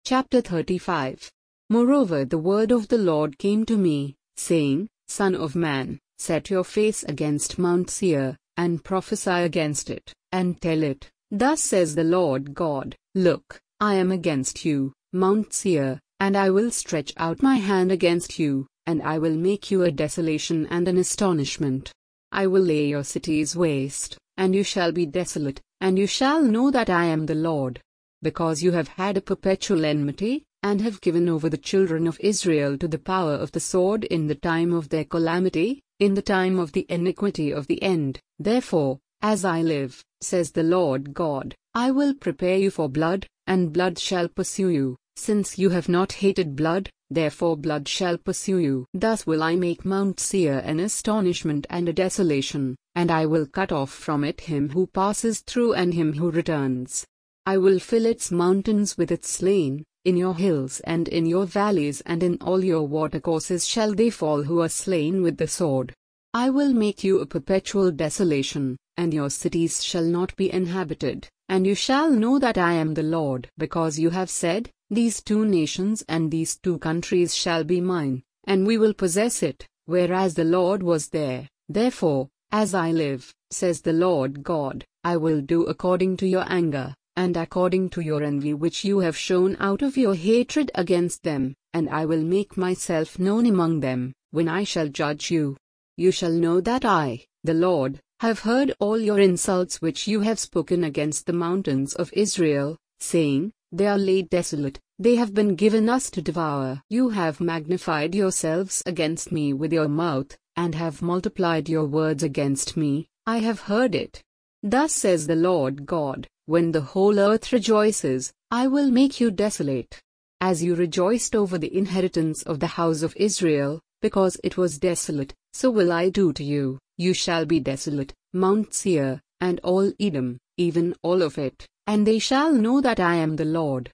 Chapter 35. Moreover the word of the Lord came to me, saying, Son of man, set your face against Mount Seir, and prophesy against it, and tell it, Thus says the Lord God, Look, I am against you, Mount Seir, and I will stretch out my hand against you, and I will make you a desolation and an astonishment. I will lay your cities waste, and you shall be desolate, and you shall know that I am the Lord. Because you have had a perpetual enmity, and have given over the children of Israel to the power of the sword in the time of their calamity, in the time of the iniquity of the end. Therefore, as I live, says the Lord God, I will prepare you for blood, and blood shall pursue you. Since you have not hated blood, therefore blood shall pursue you. Thus will I make Mount Seir an astonishment and a desolation, and I will cut off from it him who passes through and him who returns. I will fill its mountains with its slain, in your hills and in your valleys and in all your watercourses shall they fall who are slain with the sword. I will make you a perpetual desolation, and your cities shall not be inhabited, and you shall know that I am the Lord. Because you have said, These two nations and these two countries shall be mine, and we will possess it, whereas the Lord was there. Therefore, as I live, says the Lord God, I will do according to your anger, and according to your envy which you have shown out of your hatred against them, and I will make myself known among them. When I shall judge you, you shall know that I, the Lord, have heard all your insults which you have spoken against the mountains of Israel, saying, They are laid desolate, they have been given us to devour. You have magnified yourselves against me with your mouth, and have multiplied your words against me. I have heard it. Thus says the Lord God, when the whole earth rejoices, I will make you desolate. As you rejoiced over the inheritance of the house of Israel, because it was desolate, so will I do to you. You shall be desolate, Mount Seir, and all Edom, even all of it, and they shall know that I am the Lord.